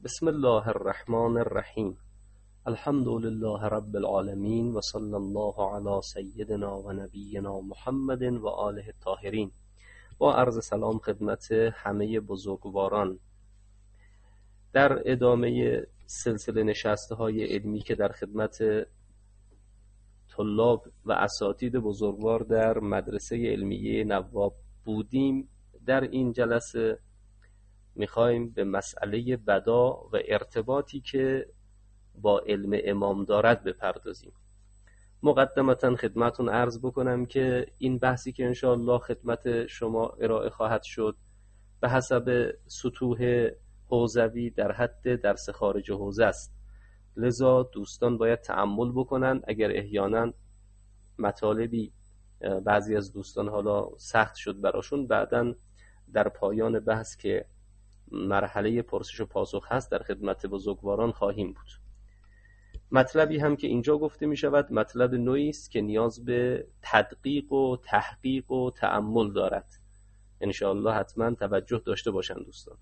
بسم الله الرحمن الرحیم. الحمد لله رب العالمین و صلی الله علی سیدنا و نبینا محمد و آله الطاهرین. با عرض سلام خدمت همه بزرگواران. در ادامه سلسله نشسته‌های علمی که در خدمت طلاب و اساتید بزرگوار در مدرسه علمیه نواب بودیم، در این جلسه میخوایم به مسئله بدا و ارتباطی که با علم امام دارد بپردازیم. مقدمتا خدمتون عرض بکنم که این بحثی که انشاءالله خدمت شما ارائه خواهد شد به حسب سطوح حوزوی در حد درس خارج حوزه است، لذا دوستان باید تأمل بکنن. اگر احیانا مطالبی بعضی از دوستان حالا سخت شد براشون، بعداً در پایان بحث که مرحله پرسش و پاسخ هست در خدمت بزرگواران خواهیم بود. مطلبی هم که اینجا گفته می شود مطلب نوعی است که نیاز به تدقیق و تحقیق و تأمل دارد. انشاءالله حتما توجه داشته باشند دوستان.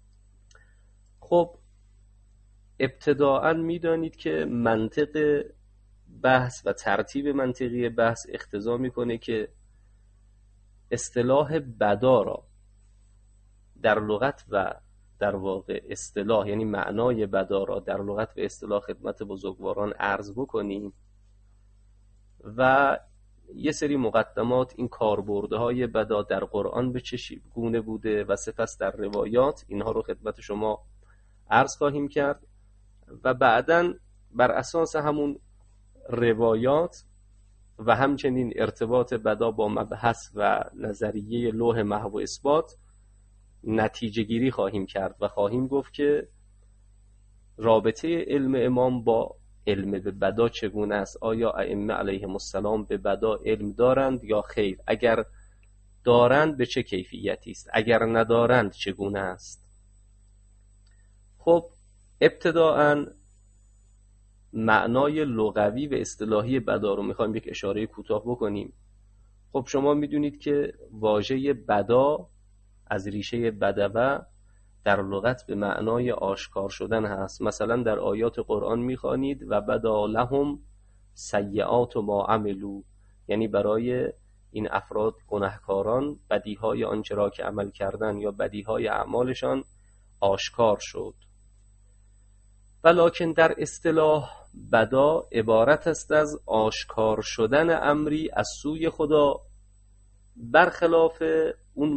خب ابتداءً می دانید که منطق بحث و ترتیب منطقی بحث اقتضا می کنه که اصطلاح بدا را در لغت و در واقع اصطلاح، یعنی معنای بدا را در لغت و اصطلاح خدمت بزرگواران عرض بکنیم و یه سری مقدمات این کاربردهای بدا در قرآن به چه گونه بوده و سپس در روایات، اینها رو خدمت شما عرض خواهیم کرد و بعداً بر اساس همون روایات و همچنین ارتباط بدا با مبحث و نظریه لوح محو و اثبات نتیجه گیری خواهیم کرد و خواهیم گفت که رابطه علم امام با علم به بدا چگونه است. آیا ائمه علیهم السلام به بدا علم دارند یا خیر؟ اگر دارند به چه کیفیتی است؟ اگر ندارند چگونه است؟ خب ابتداءً معنای لغوی و اصطلاحی بدا رو میخوایم یک اشاره کوتاه بکنیم. خب شما میدونید که واژه بدا از ریشه بدوه در لغت به معنای آشکار شدن هست. مثلا در آیات قرآن میخوانید و بدا لهم سیئات ما عملو، یعنی برای این افراد گناهکاران بدیهای آنچه را که عمل کردن یا بدیهای اعمالشان آشکار شد. ولکن در اصطلاح بدا عبارت است از آشکار شدن امری از سوی خدا برخلاف اون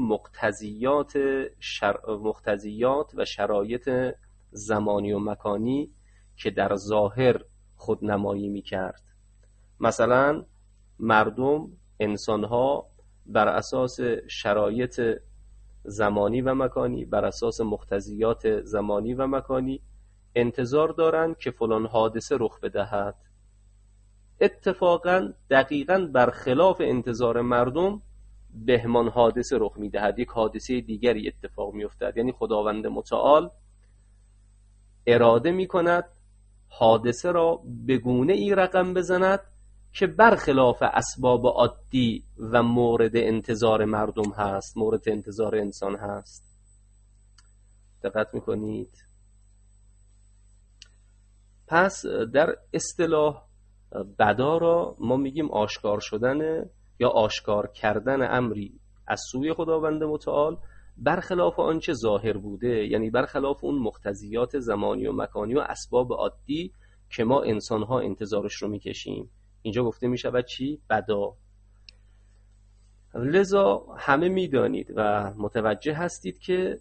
مقتضیات و شرایط زمانی و مکانی که در ظاهر خودنمایی می‌کرد. مثلا مردم، انسان‌ها بر اساس شرایط زمانی و مکانی، بر اساس مقتضیات زمانی و مکانی انتظار دارند که فلان حادثه رخ بدهد. اتفاقاً دقیقاً برخلاف انتظار مردم بهمان حادثه رخ میدهد، یک حادثه دیگری اتفاق میافتد. یعنی خداوند متعال اراده میکند حادثه را به گونه ای رقم بزند که برخلاف اسباب عادی و مورد انتظار مردم هست، مورد انتظار انسان هست. دقت میکنید؟ پس در اصطلاح بدا را ما میگیم آشکار شدن یا آشکار کردن امری از سوی خداوند متعال برخلاف آنچه ظاهر بوده، یعنی برخلاف اون مقتضیات زمانی و مکانی و اسباب عادی که ما انسان‌ها انتظارش رو میکشیم. اینجا گفته میشود چی؟ بدا. لذا همه میدانید و متوجه هستید که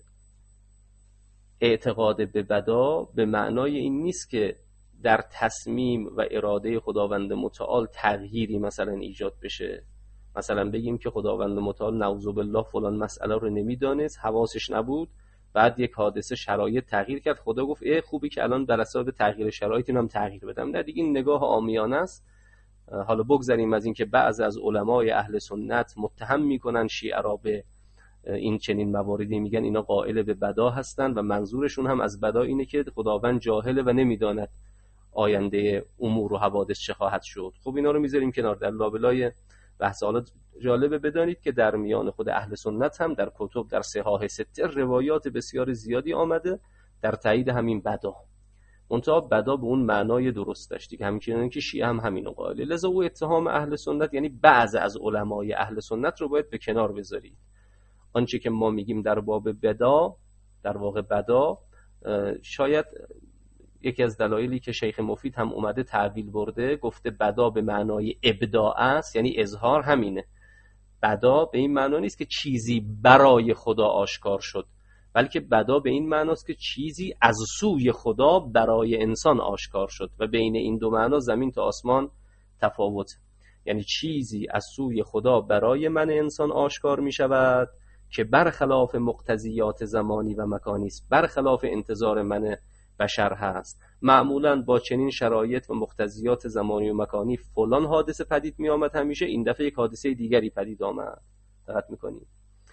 اعتقاد به بدا به معنای این نیست که در تصمیم و اراده خداوند متعال تغییری مثلا ایجاد بشه. مثلا بگیم که خداوند متعال نعوذ بالله فلان مسئله رو نمیدانست، حواسش نبود، بعد یک حادثه شرایط تغییر کرد، خدا گفت خوبی که الان در اثر تغییر شرایط اینم تغییر بدم. نه دیگه، این نگاه عامیانه است. حالا بگذاریم از این که بعض از علمای اهل سنت متهم میکنن شیعه را به این چنین مواردی، میگن اینا قائل به بدا هستن و منظورشون هم از بدا اینه که خداوند جاهله و نمیداند آینده امور و حوادث چه خواهد شد. خب اینا رو میذاریم کنار. در لابلای بحث حالا جالبه بدانید که در میان خود اهل سنت هم در کتب در صحاح سته روایات بسیار زیادی آمده در تایید همین بدا. منتها بدا به اون معنای درستش دیگه، همچنین که شیعه هم همینو قائله. لذا او اتهام اهل سنت، یعنی بعض از علمای اهل سنت رو باید به کنار بذارید. آنچه که ما میگیم در باب بدا، در واقع بدا، شاید یکی از دلایلی که شیخ مفید هم اومده تعبیل برده، گفته بدا به معنای ابداع است، یعنی اظهار، همینه. بدا به این معنا نیست که چیزی برای خدا آشکار شد، بلکه بدا به این معناست که چیزی از سوی خدا برای انسان آشکار شد و بین این دو معنا زمین تا آسمان تفاوت. یعنی چیزی از سوی خدا برای من انسان آشکار می شود که برخلاف مقتضیات زمانی و مکانی است، برخلاف انتظار من بشر هست. معمولا با چنین شرایط و مقتضیات زمانی و مکانی فلان حادثه پدید می آمد، همیشه این دفعه یک حادثه دیگری پدید آمد. دقت می‌کنید؟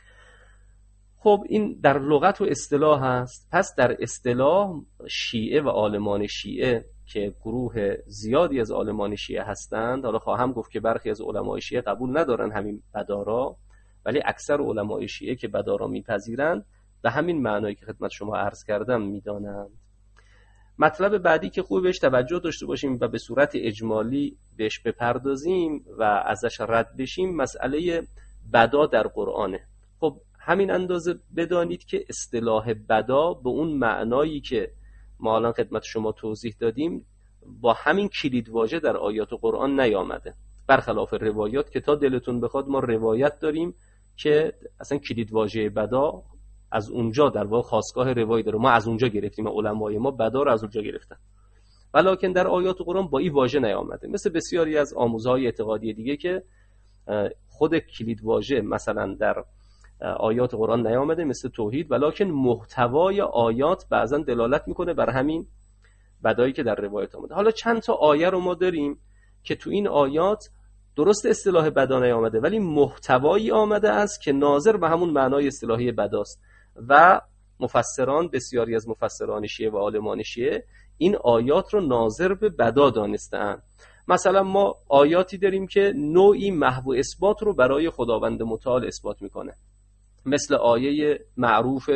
خب این در لغت و اصطلاح هست. پس در اصطلاح شیعه و عالمان شیعه که گروه زیادی از عالمان شیعه هستند، حالا خواهم گفت که برخی از علمای شیعه قبول ندارن همین بدا را، ولی اکثر علمای شیعه که بدا را میپذیرند به همین معنایی که خدمت شما عرض کردم میدانند. مطلب بعدی که خوب بهش توجه داشته باشیم و به صورت اجمالی بهش بپردازیم و ازش رد بشیم، مسئله بدا در قرآنه. خب همین اندازه بدانید که اصطلاح بدا به اون معنایی که ما الان خدمت شما توضیح دادیم با همین کلیدواژه در آیات قرآن نیامده، برخلاف روایات که تا دلتون بخواد ما روایت داریم که اصلا کلیدواژه بدا از اونجا در واقع خاستگاه روایی داره، ما از اونجا گرفتیم، علمای ما بدا رو از اونجا گرفتن، ولیکن در آیات قرآن با این واژه نیامده. مثل بسیاری از آموزهای اعتقادی دیگه که خود کلیدواژه مثلا در آیات قرآن نیامده، مثل توحید، ولیکن محتوای آیات بعضا دلالت میکنه بر همین بدایی که در روایت آمده. حالا چند تا آیه رو ما داریم که تو این آیات درست اصطلاح بدا نیامده ولی محتوایی آمده است که ناظر به همون معنای اصطلاحی بداست و مفسران، بسیاری از مفسران شیعه و عالمان شیعه این آیات رو ناظر به بدا دانسته‌اند. مثلا ما آیاتی داریم که نوعی محو اثبات رو برای خداوند متعال اثبات میکنه، مثل آیه معروف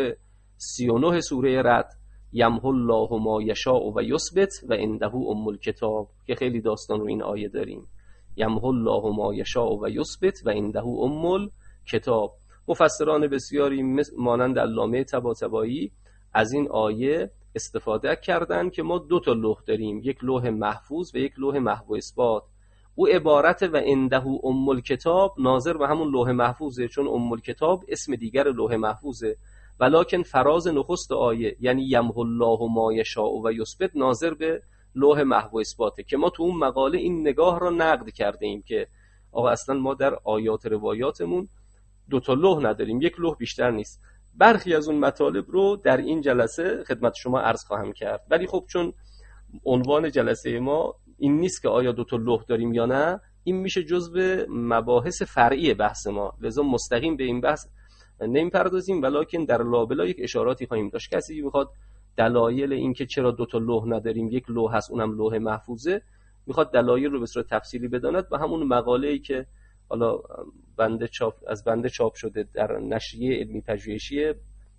39 سوره رعد، یمحو الله ما یشاء و یثبت و عنده ام الکتاب، که خیلی داستان رو این آیه داریم. یمحو الله ما یشاء و یثبت و عنده ام الکتاب. مفسران بسیاری مانند علامه طباطبایی از این آیه استفاده کردن که ما دو تا لوح داریم، یک لوح محفوظ و یک لوح محو اثبات. او عبارت و عنده ام الکتاب ناظر به همون لوح محفوظه، چون ام الکتاب اسم دیگر لوح محفوظه، ولکن فراز نخست آیه یعنی یمحو الله ما یشاء و یثبت ناظر به لوح محو اثباته، که ما تو اون مقاله این نگاه را نقد کرده ایم که آقا اصلا ما در آیات روایاتمون دو تا لوح نداریم، یک لوح بیشتر نیست. برخی از اون مطالب رو در این جلسه خدمت شما عرض خواهم کرد، ولی خب چون عنوان جلسه ما این نیست که آیا دو تا لوح داریم یا نه، این میشه جزو مباحث فرعی بحث ما، لذا مستقیم به این بحث نمیپردازیم، ولکن در لابلا یک اشاراتی خواهیم داشت. کسی میخواد دلایل این که چرا دو تا لوح نداریم، یک لوح هست اونم لوح محفوظه، میخواد دلایل رو به صورت تفصیلی بداند و همون مقاله‌ای که حالا بنده چاپ شده در نشریه علمی پژوهشی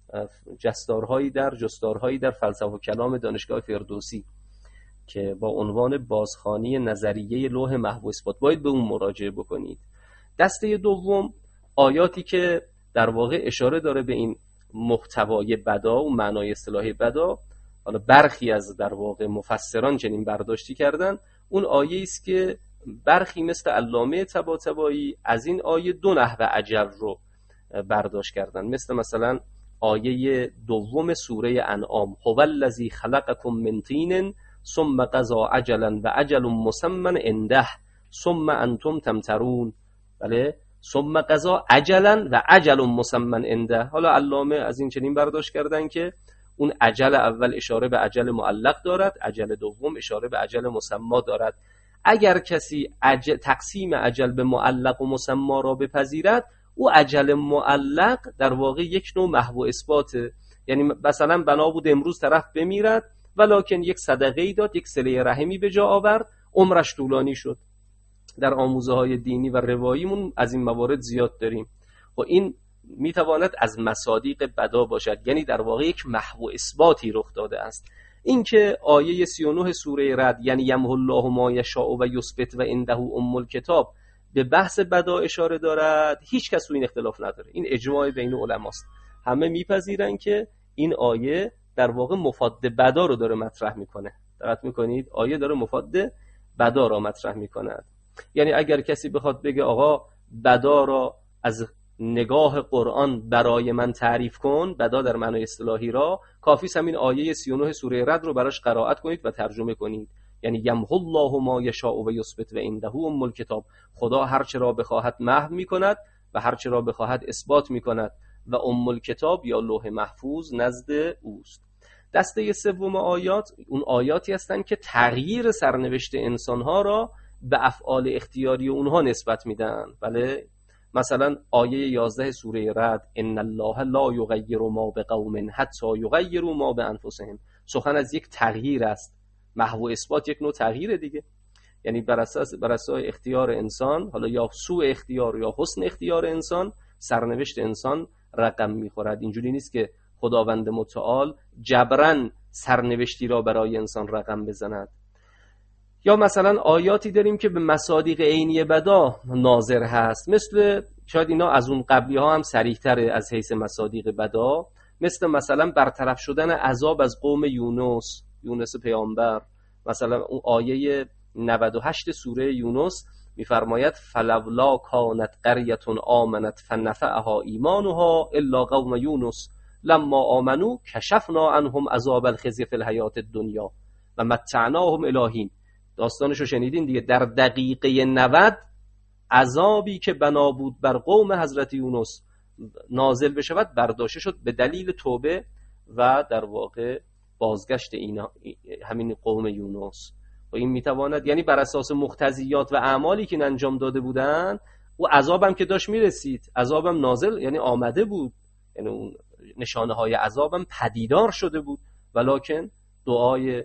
جستارهایی در فلسفه و کلام دانشگاه فردوسی که با عنوان بازخوانی نظریه لوح محو اثبات، باید به اون مراجعه بکنید. دسته دوم آیاتی که در واقع اشاره داره به این محتوای بدا و معنای اصطلاحی بدا، حالا برخی از در واقع مفسران چنین برداشتی کردن، اون آیه است که برخی مثل علامه طباطبایی از این آیه دو نحو اجل رو برداشت کردن، مثلا آیه دوم سوره انعام، هو الذی خلقکم من طین ثم قضى اجلا و اجل مسمى عنده ثم انتم تمترون. بله، ثم قضى اجلا و اجل مسمى عنده. حالا علامه از این چنین برداشت کردن که اون اجل اول اشاره به اجل معلق دارد، اجل دوم اشاره به اجل مسمى دارد. اگر کسی تقسیم اجل به معلق و مسمى را بپذیرد، او اجل معلق در واقع یک نوع محو اثباته، یعنی مثلا بنا بود امروز طرف بمیرد ولکن یک صدقه‌ای داد، یک صله رحمی به جا آورد، عمرش طولانی شد. در آموزه های دینی و رواییمون از این موارد زیاد داریم و این میتواند از مصادیق بدا باشد، یعنی در واقع یک محو اثباتی رخ داده است. اینکه آیه 39 سوره رعد یعنی یمحو الله ما یشاء و یثبت و عنده ام الکتاب به بحث بدا اشاره دارد، هیچ کس تو این اختلاف نداره، این اجماع بین علماست، همه میپذیرن که این آیه در واقع مفاد بدا رو داره مطرح میکنه. دقت میکنید آیه داره مفاد بدا را مطرح میکند. یعنی اگر کسی بخواد بگه آقا بدا را از نگاه قرآن برای من تعریف کن، بدا در معنای اصطلاحی را، کافی است همین آیه 39 سوره رعد رو براش قرائت کنید و ترجمه کنید. یعنی یمحو الله ما یشاء و یثبت و عنده ام الکتاب، خدا هر چه را بخواهد محو میکند و هر چه را بخواهد اثبات میکند و ام الکتاب یا لوح محفوظ نزد اوست. دسته سوم آیات اون آیاتی هستند که تغییر سرنوشت انسانها را به افعال اختیاری اونها نسبت میدن. بله، مثلا آیه 11 سوره رعد ان الله لا یغیر ما بقوم حتی یغیروا ما بانفسهم، سخن از یک تغییر است. محو اثبات یک نوع تغییر دیگه، یعنی بر اساس اختیار انسان، حالا یا سوء اختیار یا حسن اختیار انسان، سرنوشت انسان رقم میخورد. اینجوری نیست که خداوند متعال جبران سرنوشتی را برای انسان رقم بزند. یا مثلا آیاتی داریم که به مصادیق عینی بدا ناظر هست، مثل شاید اینا از اون قبلی ها هم صریح‌تره از حیث مصادیق بدا، مثلا برطرف شدن عذاب از قوم یونس پیامبر. مثلا اون آیه 98 سوره یونس میفرماید فلولا کانت قریة آمنت فنفعها ایمانها الا قوم یونس لما آمنوا کشفنا عنهم عذاب الخزي فی الحیاة الدنیا و متعناهم الی حین. داستانشو شنیدین دیگه. در دقیقه 90 عذابی که بنا بود بر قوم حضرت یونس نازل بشود برداشته شد به دلیل توبه و در واقع بازگشت همین قوم یونس. و این میتواند یعنی بر اساس مقتضیات و اعمالی که انجام داده بودن، و عذابم که داشت میرسید، عذابم نازل یعنی آمده بود، یعنی اون نشانه های عذابم پدیدار شده بود، ولکن دعای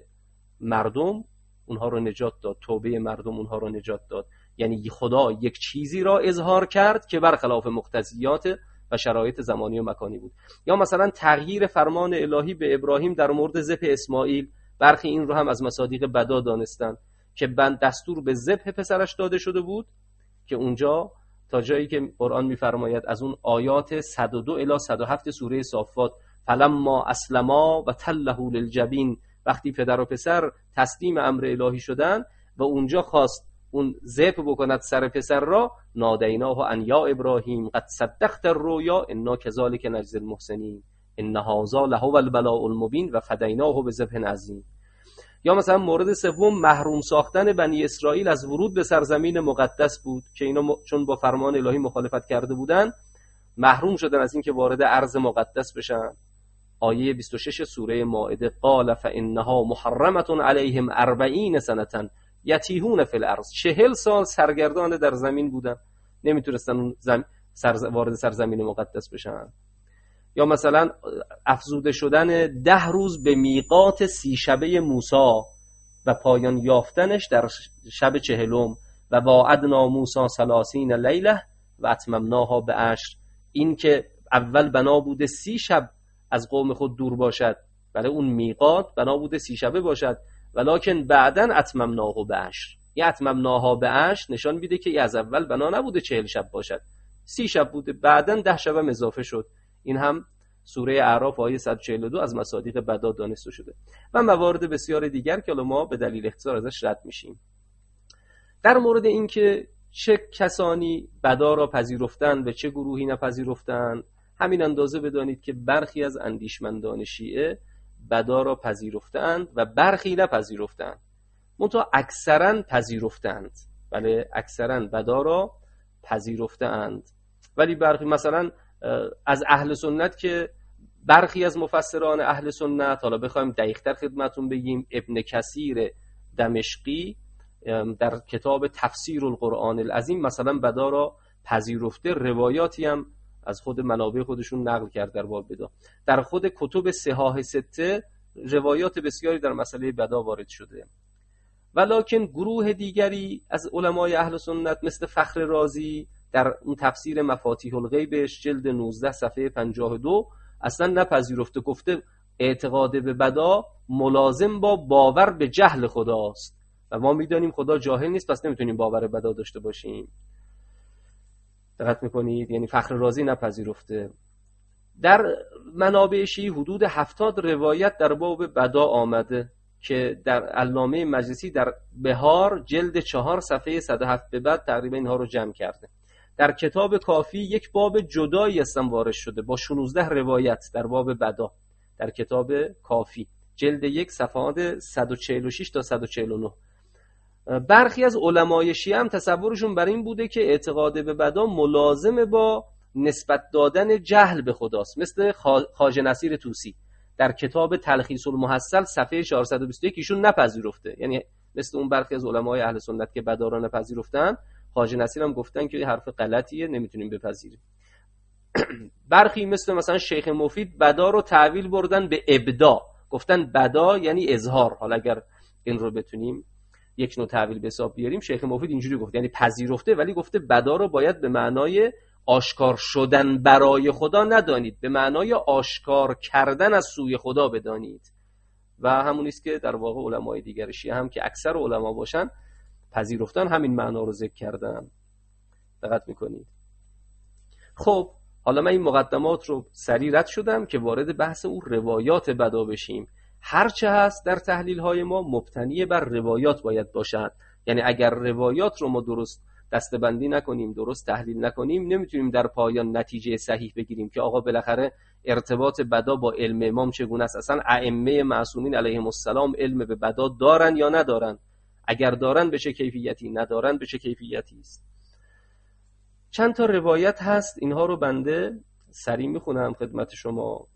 مردم اونها رو نجات داد، توبه مردم اونها رو نجات داد. یعنی خدا یک چیزی را اظهار کرد که برخلاف مقتضیات و شرایط زمانی و مکانی بود. یا مثلا تغییر فرمان الهی به ابراهیم در مورد ذبح اسماعیل، برخی این رو هم از مصادیق بدا دانستن که دستور به ذبح پسرش داده شده بود، که اونجا تا جایی که قرآن میفرماید از اون آیات 102 الی 107 سوره صافات فلما اسلما و تله للجبین، وقتی پدر و پسر تسلیم امر الهی شدن و اونجا خواست اون ذبح بکند سر پسر را، نادیناه ان یا ابراهیم قد صدقت الرؤیا انا کذالک نجزی المحسنین ان هذا لهو البلاء المبین و فدیناه بذبح عظیم. یا مثلا مورد سوم محروم ساختن بنی اسرائیل از ورود به سرزمین مقدس بود که اینا چون با فرمان الهی مخالفت کرده بودن محروم شدن از اینکه وارد ارض مقدس بشن. آیه 26 سوره مائده قال فانها محرمه علیهم 40 سنه یتیهون فی الارض، 40 سال سرگردان در زمین بودن، نمیتونستن وارد سرزمین مقدس بشن. یا مثلا افزوده شدن 10 روز به میقات 30 شبه موسی و پایان یافتنش در شب 40 و واعدنا موسی 30 لیله و اتممناها ب10. این که اول بنا بوده 30 شب از قوم خود دور باشد، بله اون میقات بنا بوده 30 شبه باشد، ولکن بعدن اتممناه ب10. این اتممناها ب10 نشان میده که از اول بنا نبوده 40 شب باشد، 30 شب بوده، بعدن 10 شب هم اضافه شد. این هم سوره اعراف آیه 142 از مصادیق بدا دانسته شده و موارد بسیار دیگر که ما به دلیل اختصار ازش رد میشیم. در مورد این که چه کسانی بدا را پذیرفتن و چه گروهی نپذیرفتن، همین اندازه بدانید که برخی از اندیشمندان شیعه بدا را پذیرفتند و برخی نپذیرفتند، منتها اکثرا پذیرفتند. بله اکثرا بدا را پذیرفتند، ولی برخی مثلا از اهل سنت که برخی از مفسران اهل سنت، حالا بخوایم دقیق‌تر خدمتون بگیم، ابن کثیر دمشقی در کتاب تفسیر القرآن العظیم مثلا بدا را پذیرفته، روایاتی هم از خود منابع خودشون نقل کرد در باب بدا. در خود کتب صحاح سته روایات بسیاری در مسئله بدا وارد شده. ولکن گروه دیگری از علمای اهل سنت مثل فخر رازی در اون تفسیر مفاتیح الغیبش جلد 19 صفحه 52 اصلا نپذیرفته، گفته اعتقاد به بدا ملازم با باور به جهل خداست و ما میدانیم خدا جاهل نیست، پس نمیتونیم باور بدا داشته باشیم. دقت میکنید؟ یعنی فخر رازی نپذیرفته. در منابع شیعی حدود 70 روایت در باب بدا آمده که در علامه مجلسی در بهار جلد 4 صفحه 107 به بعد تقریبا اینها رو جمع کرده. در کتاب کافی یک باب جدایی اصلا وارد شده با 16 روایت در باب بدا در کتاب کافی جلد 1 صفحات 146 تا 149. برخی از علمای شیعه هم تصورشون بر این بوده که اعتقاد به بدا ملازم با نسبت دادن جهل به خداست، مثل خواجه نصیر طوسی در کتاب تلخیص المحصل صفحه 421 ایشون نپذیرفته. یعنی مثل اون برخی از علمای اهل سنت که بدا را نپذیرفتن، خواجه نصیر هم گفتن که حرف غلطیه، نمیتونیم بپذیریم. برخی مثلا شیخ مفید بدا رو تعویل بردن به ابدا، گفتن بدا یعنی اظهار. حالا اگر این رو بتونیم یک نوع تعویل به حساب بیاریم، شیخ مفید اینجوری گفت، یعنی پذیرفته ولی گفته بدا رو باید به معنای آشکار شدن برای خدا ندانید، به معنای آشکار کردن از سوی خدا بدانید. و همون است که در واقع علمای دیگر شیعه هم که اکثر علما باشن پذیرفتن همین معنا رو ذکر کردن. دقت میکنید؟ خب حالا من این مقدمات رو سریع رد شدم که وارد بحث اون روایات بدا بشیم. هرچه هست در تحلیل های ما مبتنی بر روایات باید باشد. یعنی اگر روایات رو ما درست دسته‌بندی نکنیم، درست تحلیل نکنیم، نمیتونیم در پایان نتیجه صحیح بگیریم که آقا بالاخره ارتباط بدا با علم امام چگونه است، اصلا ائمه معصومین علیهم السلام علم به بدا دارن یا ندارن، اگر دارن به چه کیفیتی، ندارن به چه کیفیتی است. چند تا روایت هست، اینها رو بنده سریع میخونم خدمت شما.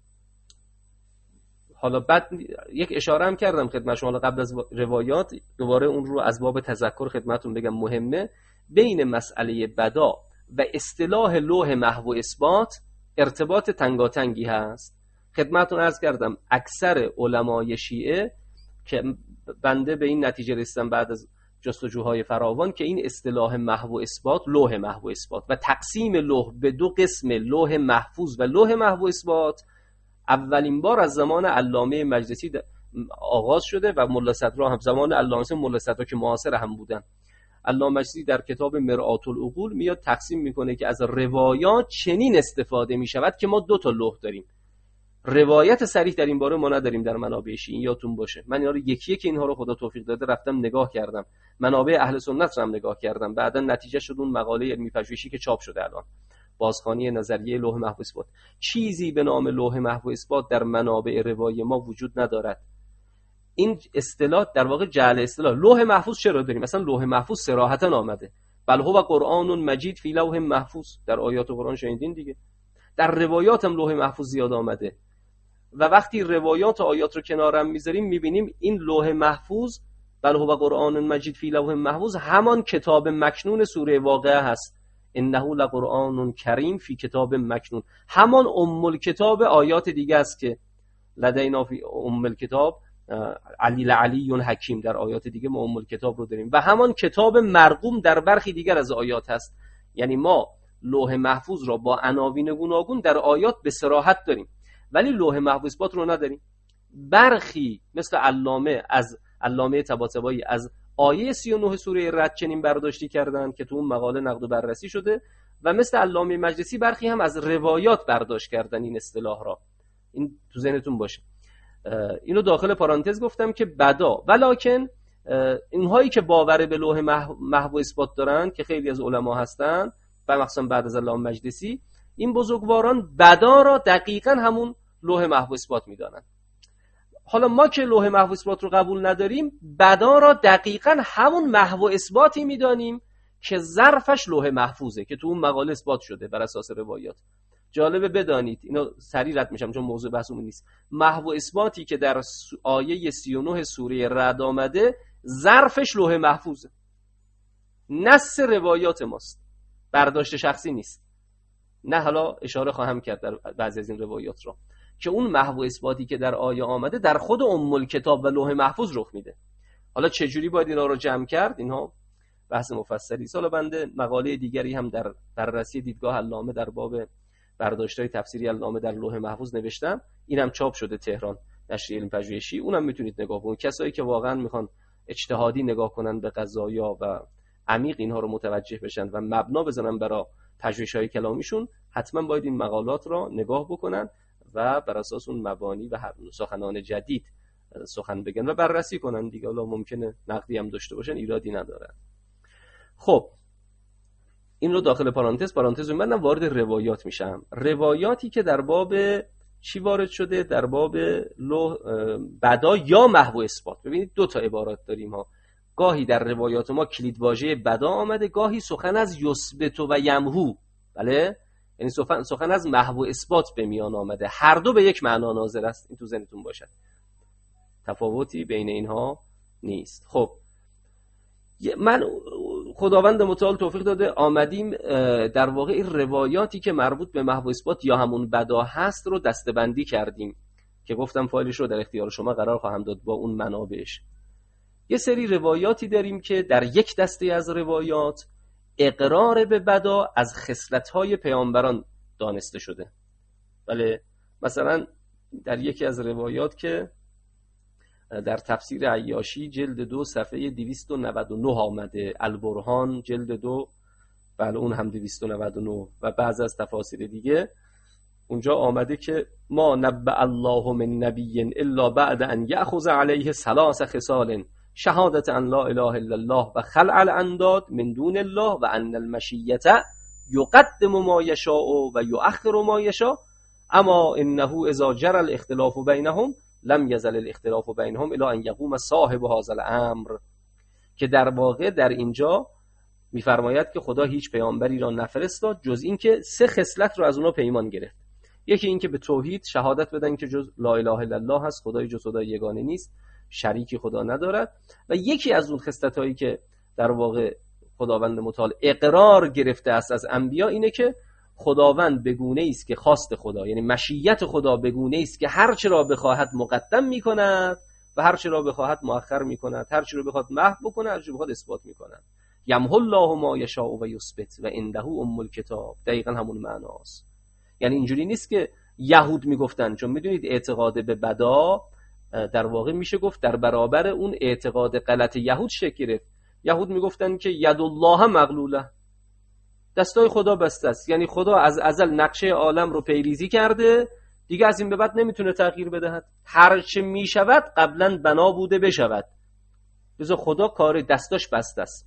حالا بعد یک اشاره هم کردم خدمت شما قبل از روایات، دوباره اون رو از باب تذکر خدمتتون بگم، مهمه. بین مسئله بدا و اصطلاح لوح محو و اثبات ارتباط تنگاتنگی هست. خدمتتون عرض کردم اکثر علمای شیعه که بنده به این نتیجه رسیدم بعد از جستجوهای فراوان که این اصطلاح محو و اثبات، لوح محو و اثبات و تقسیم لوح به دو قسم، لوح محفوظ و لوح محو و اثبات، اولین بار از زمان علامه مجلسی آغاز شده و ملا صدرا هم زمان علامه ملا صدرا که معاصر هم بودن. علامه مجلسی در کتاب مرآت العقول میاد تقسیم میکنه که از روایات چنین استفاده میشود که ما دو تا لوح داریم. روایت صریح در این باره ما نداریم در منابع شیعی، یادتون باشه. من اینا رو یکی یکی اینها رو خدا توفیق داده رفتم نگاه کردم، منابع اهل سنت رو هم نگاه کردم، بعدا نتیجه شد اون مقاله علمی پژوهشی که چاپ شده الان، بازخوانی نظریه لوح محو و اثبات. چیزی به نام لوح محو و اثبات در منابع روایی ما وجود ندارد. این اصطلاح در واقع جعل اصطلاح. لوح محفوظ چرا داریم؟ مثلا لوح محفوظ صراحتا آمده، بل هو قرآن مجید فی لوح محفوظ، در آیات قرآن شنیدین دیگه. در روایات هم لوح محفوظ زیاد آمده و وقتی روایات و آیات رو کنارم میذاریم میبینیم این لوح محفوظ بل هو قرآن مجید فی لوح محفوظ همان کتاب مکنون سوره واقعه هست. انه لقرآن کریم فی کتاب مکنون، همان ام الکتاب آیات دیگه است که لدینا فی ام الکتاب علی حکیم، در آیات دیگه ما ام الکتاب رو داریم و همان کتاب مرقوم در برخی دیگر از آیات هست. یعنی ما لوح محفوظ را با عناوین گوناگون در آیات به صراحت داریم ولی لوح محو اثبات رو نداریم. برخی مثل علامه طباطبایی از آیه 39 سوره رد چنین برداشتی کردن که تو اون مقاله نقد و بررسی شده و مثل علامه مجلسی برخی هم از روایات برداشت کردن این اصطلاح را. این تو ذهنتون باشه. اینو داخل پارانتز گفتم که بدا، ولکن اینهایی که باور به لوح محو اثبات دارن که خیلی از علما هستن و مخصوصا بعد از علامه مجلسی، این بزرگواران بدا را دقیقاً همون لوح محو اثبات میدانن. حالا ما که لوح محو اثبات رو قبول نداریم، بدا را دقیقاً همون محو اثباتی میدانیم که ظرفش لوح محفوظه که تو اون مقاله اثبات شده بر اساس روایات. جالبه بدانید، اینو سریع رد میشم چون موضوع بحثمون نیست، محو اثباتی که در آیه 39 سوره رعد آمده ظرفش لوح محفوظه، نص روایات ماست، برداشت شخصی نیست. نه حالا اشاره خواهم کرد در بعضی از این روایات را که اون محو اثباتی که در آیه آمده در خود ام الکتاب و لوح محفوظ رخ میده. حالا چجوری باید اینا رو جمع کرد؟ اینها بحث مفصلی. حالا بنده مقاله دیگری هم در بررسی دیدگاه علامه در باب برداشت‌های تفسیری علامه در لوح محفوظ نوشتم، اینم چاپ شده تهران، نشریه علم پژوهشی، اونم میتونید نگاه کنید. کسایی که واقعا میخوان اجتهادی نگاه کنن به قضایا و عمیق اینها رو متوجه بشن و مبنا بزنن برای پژوهش‌های کلامیشون، حتما باید این مقالات را نگاه بکنن و بر اساس اون مبانی و سخنان جدید سخن بگن و بررسی کنن دیگه. حالا ممکنه نقدی هم داشته باشن، ایرادی نداره. خب این رو داخل پرانتز من وارد روایات میشم. روایاتی که در باب چی وارد شده؟ در باب بدا یا محو اثبات. ببینید دو تا عبارات داریم ها. گاهی در روایات ما کلیدواژه بدا آمده، گاهی سخن از یثبت و یمحو، بله، یعنی سخن از محو اثبات به میان آمده. هر دو به یک معنا ناظر است، این تو ذهنتون باشد، تفاوتی بین اینها نیست. خب من خداوند متعال توفیق داده آمدیم در واقع این روایاتی که مربوط به محو اثبات یا همون بدا هست رو دسته‌بندی کردیم که گفتم فایلش رو در اختیار شما قرار خواهم داد با اون منابعش. یه سری روایاتی داریم که در یک دسته از روایات اقرار به بدا از خصلت‌های پیامبران دانسته شده. بله، مثلا در یکی از روایات که در تفسیر عیاشی جلد 2 صفحه 299 آمده، البرهان جلد 2 بله اون هم 299 و بعض از تفاسیر دیگه اونجا آمده که ما نبأ الله من نبی الا بعد ان یأخذ علیه 3 خصال شهادت ان لا اله الا الله و خلع الانداد من دون الله و ان المشیة یقدم ما یشاء و یؤخر ما یشاء اما انه اذا جرى الاختلاف بینهم لم یزل الاختلاف بینهم الی ان یقوم صاحب هذا الامر. که در واقع در اینجا میفرماید که خدا هیچ پیامبری را نفرستاد جز این که 3 خصلت رو از اونها پیمان گرفت. یکی این که به توحید شهادت بدن که جز لا اله الا الله هست، خدای جز خدای یگانه نیست، شریکی خدا ندارد. و یکی از اون خصلتایی که در واقع خداوند متعال اقرار گرفته است از انبیا اینه که خداوند بگونه است که خواست خدا، یعنی مشیت خدا بگونه است که هر چه را بخواهد مقدم میکند و هر چه را بخواهد مؤخر میکند، هر چه را بخواهد محو بکنه، هر چه را بخواهد اثبات میکند. یمحو الله ما یشاء و یثبت و عنده ام الکتاب. دقیقاً همون معناست. یعنی اینجوری نیست که یهود میگفتن، چون میدونید اعتقاد به بدا در واقع میشه گفت در برابر اون اعتقاد غلط یهود شکل گرفت. یهود میگفتن که ید الله مغلوله، دستای خدا بسته است، یعنی خدا از ازل نقشه عالم رو پیریزی کرده، دیگه از این به بعد نمیتونه تغییر بدهد، هر چه میشود قبلا بنا بوده بشود، لذا خدا کار دستاش بسته است.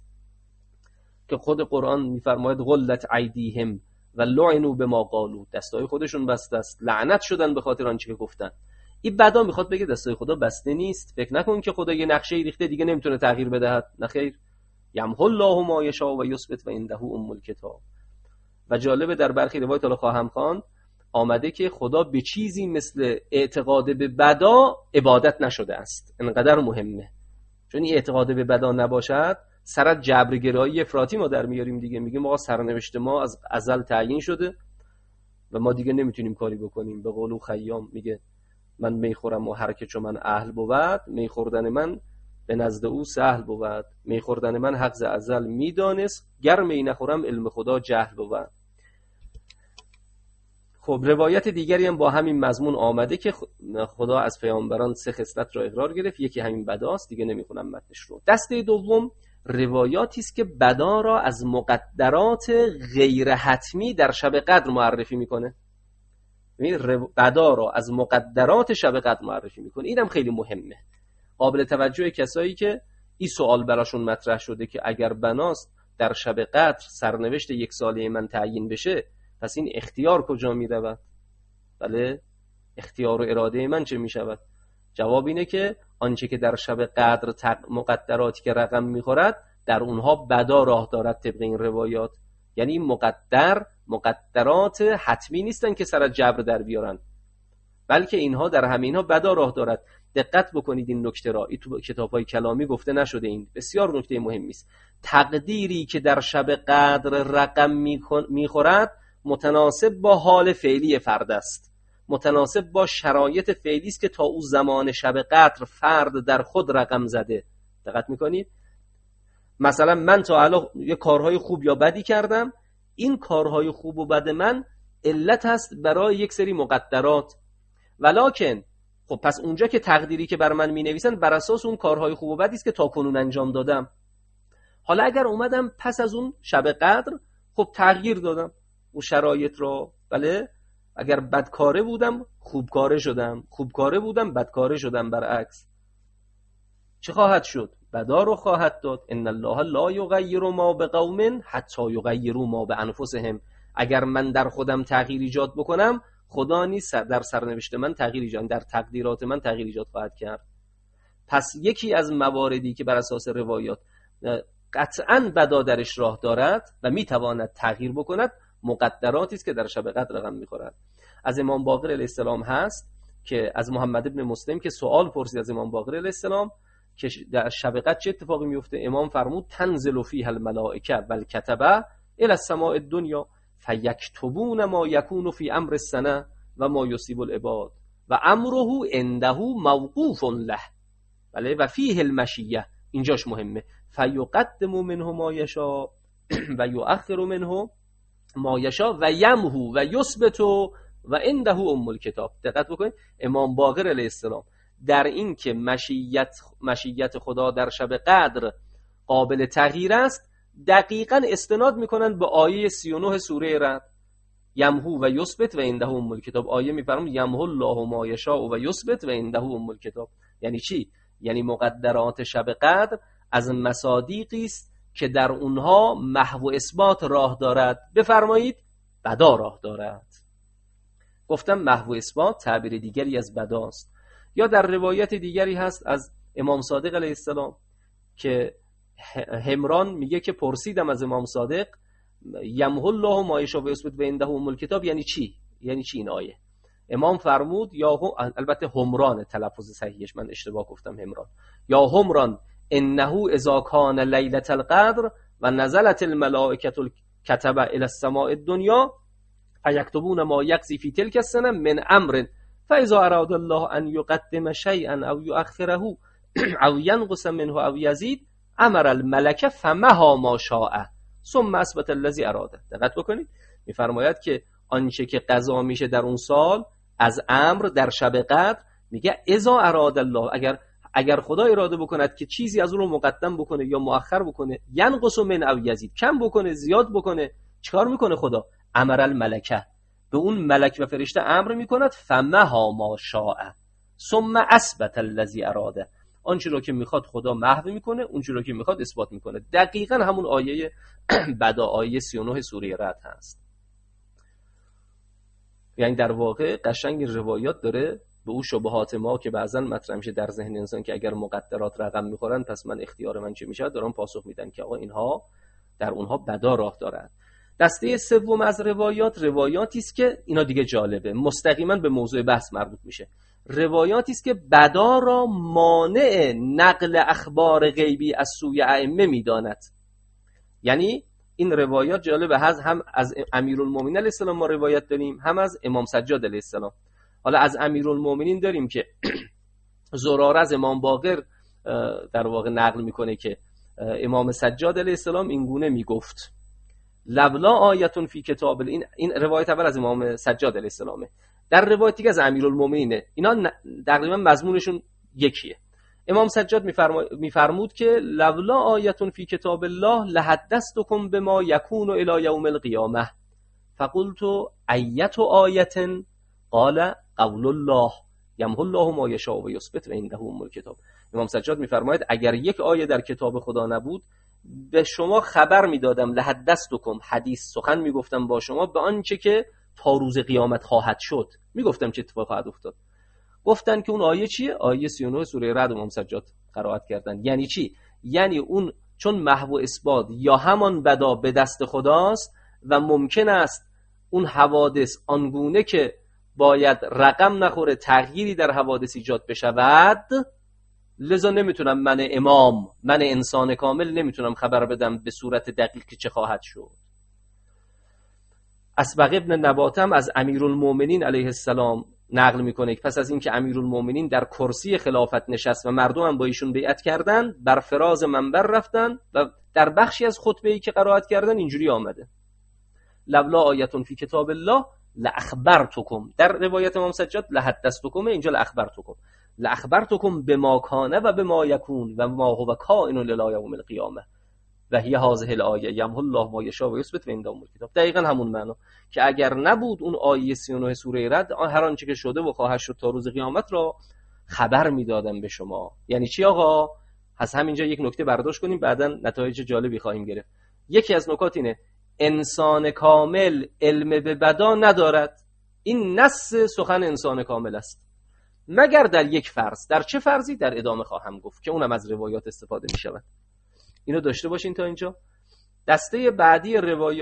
که خود قرآن میفرماید غلت ایدیهم و لعنوا بما قالوا، دستای خودشون بسته است، لعنت شدن به خاطر آنچه که گفتن. این بدا میخواد بگه دستای خدا بسته نیست، فکر نکن که خدا یه نقشه ریخته دیگه نمیتونه تغییر بدهد، نه خیر. یمحو الله ما یشاء و یثبت و عنده ام الکتاب. و جالبه در برخی روایات حالا خواهم خواند آمده که خدا به چیزی مثل اعتقاد به بدا عبادت نشده است. انقدر مهمه، چون این اعتقاد به بدا نباشد سر جبرگرایی افراطی ما در میاریم دیگه. میگیم آقا سرنوشت ما از ازل تعیین شده و ما دیگه نمیتونیم کاری بکنیم. به قول خیام میگه من میخورم و هر که چون من اهل بود، میخوردن من به نزد او سهل بود، میخوردن من حق ز ازل میدانست، گر می نخورم علم خدا جهل بود. خب روایت دیگری هم با همین مضمون آمده که خدا از پیامبران 3 خصلت را اقرار گرفت، یکی همین بداست، دیگه نمیخونم متنش رو. دسته دوم روایاتی است که بدا را از مقدرات غیر حتمی در شب قدر معرفی میکنه. بدا را از مقدرات شب قدر معرفی میکنه. اینم خیلی مهمه، قابل توجه کسایی که این سوال براشون مطرح شده که اگر بناست در شب قدر سرنوشت 1 ساله من تعیین بشه، پس این اختیار کجا می رود؟ بله، اختیار و اراده من چه می شود؟ جواب اینه که آنچه که در شب قدر مقدراتی که رقم می خورد در اونها بدا راه دارد طبق این روایات. یعنی مقدرات حتمی نیستن که سر جبر در بیارن، بلکه اینها در همینها بدا راه دارد. دقت بکنید این نکته را، این تو کتاب‌های کلامی گفته نشده، این بسیار نکته مهمی است. تقدیری که در شب قدر رقم میخورد متناسب با حال فعلی فرد است، متناسب با شرایط فعلی است که تا او زمان شب قدر فرد در خود رقم زده. دقت میکنید؟ مثلا من تا الان یه کارهای خوب یا بدی کردم، این کارهای خوب و بد من علت هست برای یک سری مقدرات، ولکن خب پس اونجا که تقدیری که بر من می‌نویسن بر اساس اون کارهای خوب و بدی است که تاکنون انجام دادم. حالا اگر اومدم پس از اون شب قدر خب تغییر دادم اون شرایط رو، بله، اگر بدکاره بودم خوبکاره شدم، خوبکاره بودم بدکاره شدم، برعکس چه خواهد شد؟ بدا رو خواهد داد. ان الله لا یغیر ما بقوم حتی یغیروا ما بانفسهم. اگر من در خودم تغییر ایجاد بکنم، خدا نیست در سرنوشت من تغییر ایجاد، در تقدیرات من تغییر ایجاد خواهد کرد. پس یکی از مواردی که بر اساس روایات قطعاً بدا درش راه دارد و میتواند تغییر بکند، مقدراتی است که در شب قدر رقم میخورد. از امام باقر علیه السلام هست که از محمد ابن مسلم که سوال پرسید از امام باقر علیه السلام که در شب قدر چه اتفاقی میفته، امام فرمود تنزل فیها الملائکه والکتبه الی السماء الدنیا فیکتبون ما یکون فی امر السنه و ما یصیب العباد و امره عنده موقوف له، بله، و فیه المشیه، اینجاش مهمه، فیقدم منه ما یشاء و یؤخر منه ما یشاء و یمحو و یثبت و عنده ام الکتاب. دقت بکنید، امام باقر علیه السلام در این که مشیت خدا در شب قدر قابل تغییر است دقیقاً استناد میکنن به آیه 39 سوره رعد، یمحو و یثبت و عنده ام الکتاب. آیه میفرماید یمحو الله ما یشاء و یثبت و عنده ام الکتاب. یعنی چی؟ یعنی مقدرات شب قدر از مصادیقی است که در اونها محو و اثبات راه دارد. بفرمایید بدا راه دارد. گفتم محو و اثبات تعبیر دیگری از بداست. یا در روایت دیگری هست از امام صادق علیه السلام که همران میگه که پرسیدم از امام صادق یمحو الله ما یشاء و یثبت و عنده ام الکتاب یعنی چی؟ یعنی چی این آیه؟ امام فرمود یا البته همران تلفظ صحیحش، من اشتباه گفتم همران، یا همران انه اذا کان لیلة القدر و نزلت الملائکه الکتبه الی السماء الدنیا فیکتبون ما یقضی فی تلک السنه من امر فاذا اراد الله ان یقدم شیئا او یؤخره او ینقص منه او یزید امر الملکه فمها ما شاء ثم اثبت الذی اراده. دقت بکنید، میفرماید که آنچه که قضا میشه در اون سال از امر در شب قدر، میگه اذا اراد الله، اگر خدا اراده بکند که چیزی از اون رو مقدم بکنه یا مؤخر بکنه، ینقص من او یزید، کم بکنه زیاد بکنه، چیکار میکنه خدا؟ امر الملکه، به اون ملک و فرشته امر میکند فمها ما شاء ثم اثبت الذی اراده، آنچه رو که میخواد خدا محو میکنه، اونچه رو که میخواد اثبات میکنه. دقیقاً همون آیه بدا، آیه 39 سوره رعد هست. یعنی در واقع قشنگ روایات داره به اون شبهات ما که بعضا مطرح میشه در ذهن انسان که اگر مقدرات رقم میخورن پس من اختیار من چه میشه، دارن پاسخ میدن که آقا اینها در اونها بدا راه دارن. دسته سوم از روایاتی است که اینا دیگه جالبه، مستقیما به موضوع بحث مربوط میشه. روایاتی است که بدا را مانع نقل اخبار غیبی از سوی ائمه میداند. یعنی این روایات جالبه، هم از امیرالمومنین علیه السلام ما روایت داریم، هم از امام سجاد علیه السلام. حالا از امیرالمومنین داریم که زراره از امام باقر در واقع نقل میکنه که امام سجاد علیه السلام این گونه میگفت لولا آیتون فی کتاب، این روایت اول از امام سجاد علیه السلامه. در روایت دیگه از امیرالمومنینه، اینا تقریبا مضمونشون یکیه. امام سجاد میفرمود که لولا آیتون فی کتاب الله لحدثتکم بما یکون الی یوم القیامه فقلت ایت آیت قال قول الله یمحو الله ما یشاء و یثبت و عنده ام الکتاب. امام سجاد میفرماید اگر یک آیه در کتاب خدا نبود به شما خبر میدادم، لحدثتکم، حدیث سخن میگفتم با شما به آنچه که تا روز قیامت خواهد شد، میگفتم چه اتفاقی خواهد افتاد. گفتن که اون آیه چیه؟ آیه 39 سوره رعد امام سجاد قرائت کردن. یعنی چی؟ یعنی اون چون محو اثبات یا همان بدا به دست خداست و ممکن است اون حوادث آنگونه که باید رقم نخوره، تغییری در حوادث ایجاد بشود، لذا نمیتونم من امام، من انسان کامل نمیتونم خبر بدم به صورت دقیق که چه خواهد شد. اسبغ ابن نباتم از امیرالمومنین علیه السلام نقل میکنه که پس از اینکه امیرالمومنین در کرسی خلافت نشست و مردم هم با ایشون بیعت کردن، بر فراز منبر رفتن و در بخشی از خطبه‌ای که قرائت کردن اینجوری آمده: لولا آیتون فی کتاب الله لاخبرتکم. در روایت امام سجاد لحدثتکم، اینجا لاخبرتکم بما کان و بما یکون و ما هو کائن الی یوم القیامه و هی هذه الآیه یمحو الله ما یشاء و یثبت و عنده ام الکتاب. دقیقاً همون معنا که اگر نبود اون آیه 39 سوره رد، هر آنچه که شده و خواهد شد تا روز قیامت را خبر میدادم به شما. یعنی چی آقا؟ از همینجا یک نکته برداشت کنیم، بعداً نتایج جالبی خواهیم گرفت. یکی از نکات اینه انسان کامل علم به بدا ندارد. این نص سخن انسان کامل است، مگر در یک فرض. در چه فرضی؟ در ادامه خواهم گفت که اونم از روایات استفاده می شود. اینو داشته باشین تا اینجا. دسته بعدی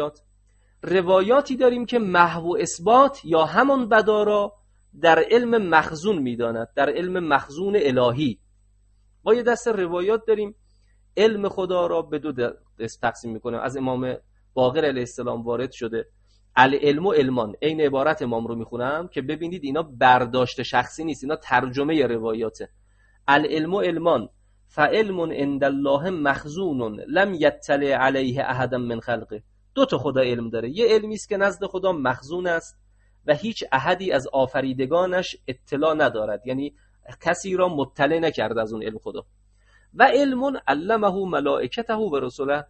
روایاتی داریم که محو اثبات یا همون بدا را در علم مخزون میداند، در علم مخزون الهی. ما یه دسته روایات داریم علم خدا را به دو تقسیم میکنه. از امام باقر علیه السلام وارد شده العلم و علمان. این عبارت امام رو میخونم که ببینید اینا برداشت شخصی نیست، اینا ترجمه روایاته. العلم و علمان فعلم عند الله مخزون لم یطلع علیه احد من خلقه. دو تا خدا علم داره. یه علمی است که نزد خدا مخزون است و هیچ احدی از آفریدگانش اطلاع ندارد، یعنی کسی را مطلع نکرده از اون علم خدا. و علم علمه ملائکته و رسله.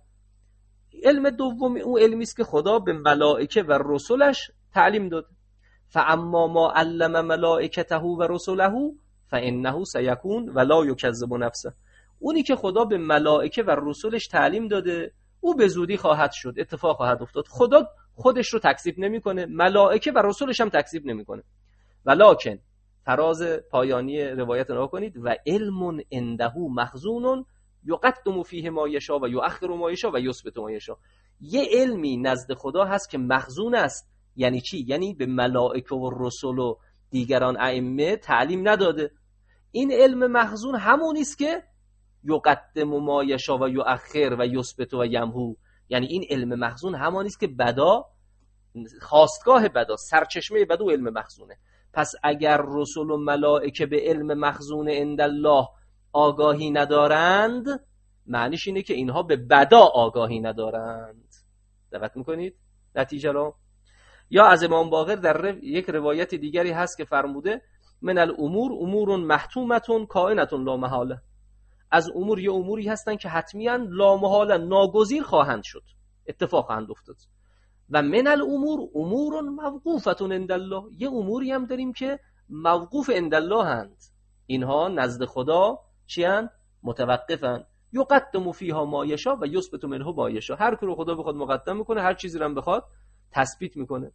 علم دوم اون علمی است که خدا به ملائکه و رسولش تعلیم داد. فاما ما علم ملائکته و رسله فانه سیکون ولا یکذب نفسه. اونی که خدا به ملائکه و رسولش تعلیم داده او به زودی خواهد شد، اتفاق خواهد افتاد. خدا خودش رو تکذیب نمیکنه، ملائکه و رسولش هم تکذیب نمیکنه. ولکن فراز پایانی روایت نگاه کنید: و علم عنده مخزون یقدم فیه ما یشاء و یؤخر ما یشاء و یثبت ما یشاء. یه علمی نزد خدا هست که مخزون است. یعنی چی؟ یعنی به ملائکه و رسول و دیگران ائمه تعلیم نداده. این علم مخزون همونی است که یقدم ما یشاء و یؤخر و یثبت و یمحو. یعنی این علم مخزون همونی است که بدا، خواستگاه بدا، سرچشمه بدا علم مخزونه. پس اگر رسول و ملائکه به علم مخزون عند الله آگاهی ندارند، معنیش اینه که اینها به بدا آگاهی ندارند. دقت میکنید نتیجه رو؟ یا از امام باقر در یک روایت دیگری هست که فرموده: من الامور امور محتومه کائنه لا محاله. از امور یه اموری هستن که حتمیاً لا محاله، ناگزیر خواهند شد، اتفاق خواهند افتاد. و من الامور امور موقوفه عند الله. یه اموری هم داریم که موقوف عند الله هند. اینها نزد خدا چی هند؟ متوقفن. یقدم فیها ما یشاء و یثبت منه ما یشاء. هر کی رو خدا بخواد مقدم میکنه، هر چیزی رو هم بخواد تثبیت میکنه.